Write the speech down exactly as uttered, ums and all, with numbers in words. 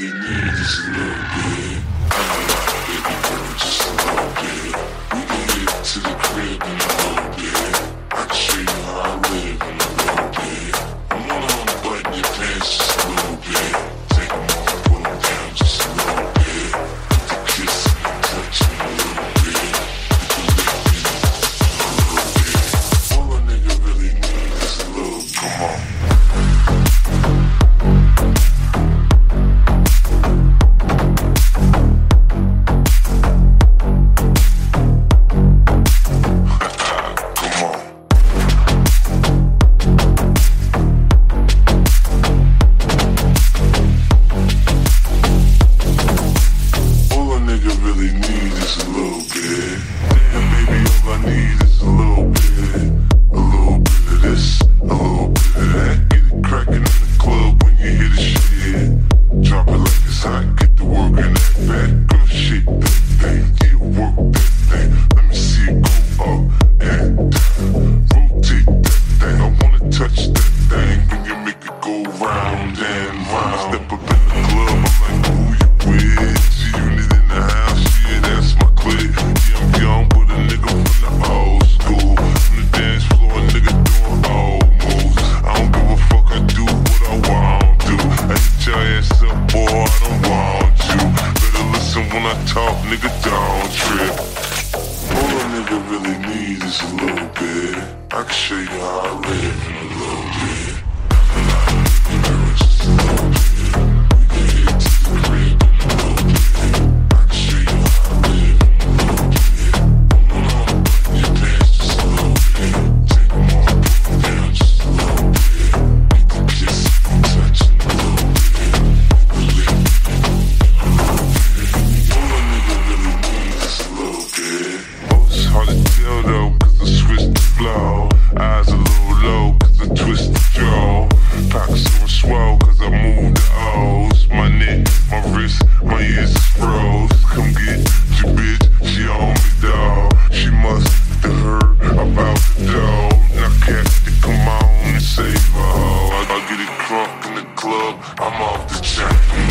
really need is a little bit. I know that baby girl, just a little bit. We can get to the crib in a little bit. I can show you how I live in a little bit. I wanna unbutton your pants just a little bit. Take them off, pull them down just a little bit. Get the kissing and touching a little bit. Get the licking a little bit. All a nigga really needs is a little bit. Come on. I'm off the chain.